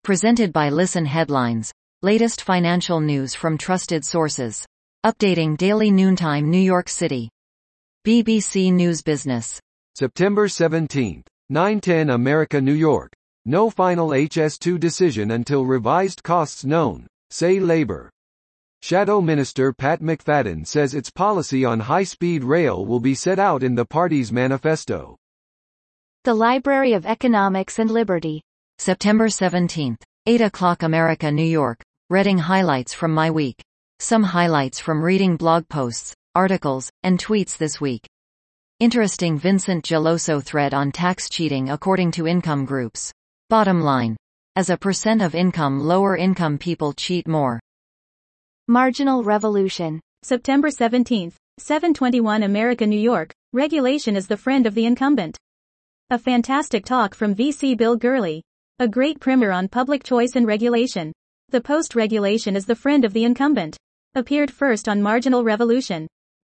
Presented by Listen Headlines. Latest financial news from trusted sources. Updating daily noontime New York City. BBC News Business. September 17, 9:10 America New York. No final HS2 decision until revised costs known, say Labour. Shadow Minister Pat McFadden says its policy on high-speed rail will be set out in the party's manifesto. The Library of Economics and Liberty. September 17, 8 o'clock America New York. Reading highlights from my week. Some highlights from reading blog posts, articles, and tweets this week. Interesting Vincent Geloso thread on tax cheating according to income groups. Bottom line. As a percent of income, lower income people cheat more. Marginal Revolution. September 17, 7:21 America New York. Regulation is the friend of the incumbent. A fantastic talk from VC Bill Gurley. A great primer on public choice and regulation. The post-regulation is the friend of the incumbent. Appeared first on Marginal Revolution.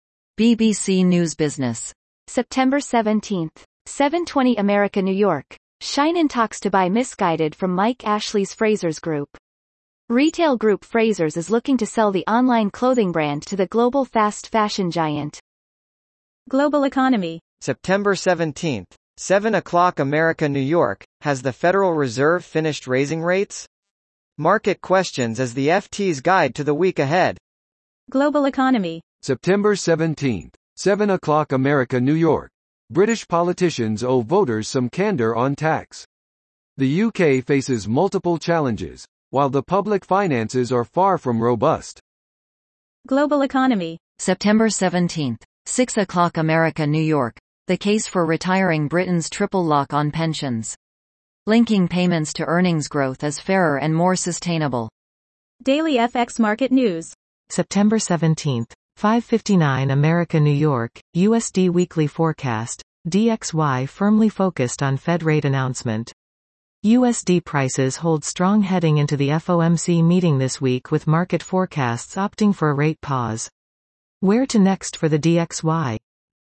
BBC News Business. September 17, 7:20 America New York. Shein talks to buy Missguided from Mike Ashley's Frasers Group. Retail group Frasers is looking to sell the online clothing brand to the global fast fashion giant. Global Economy. September 17, 7 o'clock America New York. Has the Federal Reserve finished raising rates? Market questions as the FT's guide to the week ahead. Global Economy. September 17, 7 o'clock America New York. British politicians owe voters some candor on tax. The UK faces multiple challenges, while the public finances are far from robust. Global Economy. September 17, 6 o'clock America New York. The case for retiring Britain's triple lock on pensions. Linking payments to earnings growth is fairer and more sustainable. Daily FX Market News. September 17, 5:59 America New York. USD Weekly Forecast. DXY firmly focused on Fed rate announcement. USD prices hold strong heading into the FOMC meeting this week, with market forecasts opting for a rate pause. Where to next for the DXY?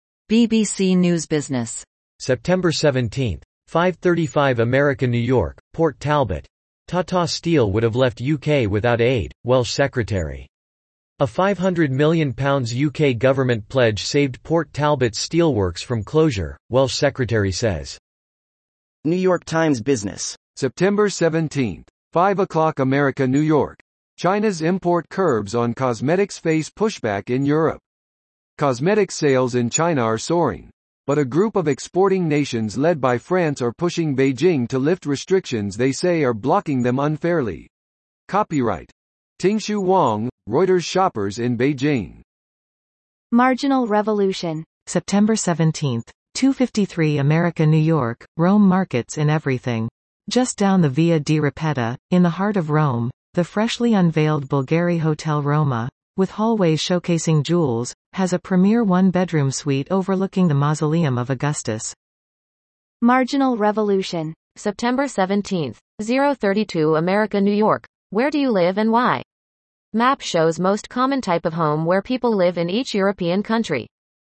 BBC News Business. September 17, 5:35 America New York. Port Talbot. Tata Steel would have left UK without aid, Welsh Secretary. A £500 million UK government pledge saved Port Talbot steelworks from closure, Welsh Secretary says. New York Times Business. September 17, 5 o'clock America New York. China's import curbs on cosmetics face pushback in Europe. Cosmetics sales in China are soaring, but a group of exporting nations led by France are pushing Beijing to lift restrictions they say are blocking them unfairly. Copyright. Tingshu Wang, Reuters. Shoppers in Beijing. Marginal Revolution. September 17, 2:53 America New York. Rome markets in everything. Just down the Via di Ripetta, in the heart of Rome, the freshly unveiled Bulgari Hotel Roma, with hallways showcasing jewels, has a premier one-bedroom suite overlooking the mausoleum of Augustus. Marginal Revolution. September 17, 032 America New York. Where do you live and why? Map shows most common type of home where people live in each European country.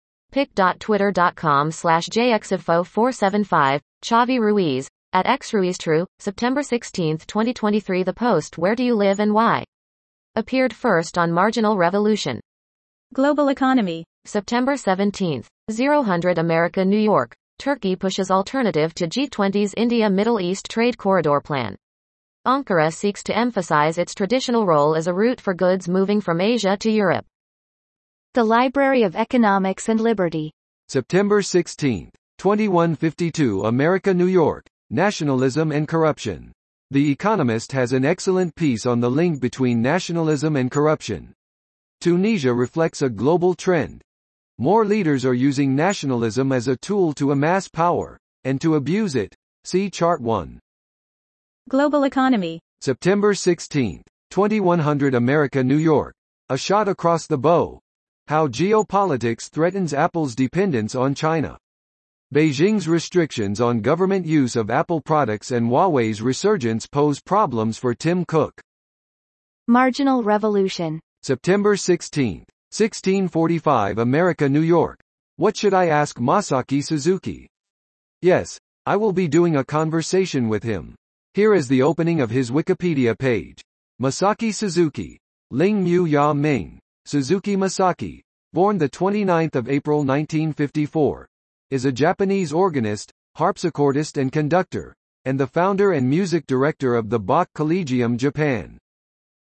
pic.twitter.com/jxinfo475, Xavi Ruiz, at xruiztrue, September 16, 2023. The Post. Where do you live and why? Appeared first on Marginal Revolution. Global Economy. September 17, 000 America New York. Turkey pushes alternative to G20's India-Middle East Trade Corridor Plan. Ankara seeks to emphasize its traditional role as a route for goods moving from Asia to Europe. The Library of Economics and Liberty. September 16, 2152 America New York. Nationalism and corruption. The Economist has an excellent piece on the link between nationalism and corruption. Tunisia reflects a global trend. More leaders are using nationalism as a tool to amass power, and to abuse it. See Chart 1. Global Economy. September 16, 2100 America New York. A shot across the bow. How geopolitics threatens Apple's dependence on China. Beijing's restrictions on government use of Apple products and Huawei's resurgence pose problems for Tim Cook. Marginal Revolution. September 16, 1645 America New York. What should I ask Masaki Suzuki? Yes, I will be doing a conversation with him. Here is the opening of his Wikipedia page. Masaki Suzuki. Ling Mu Ya Ming. Suzuki Masaki, born the 29th of April 1954, is a Japanese organist, harpsichordist and conductor, and the founder and music director of the Bach Collegium Japan.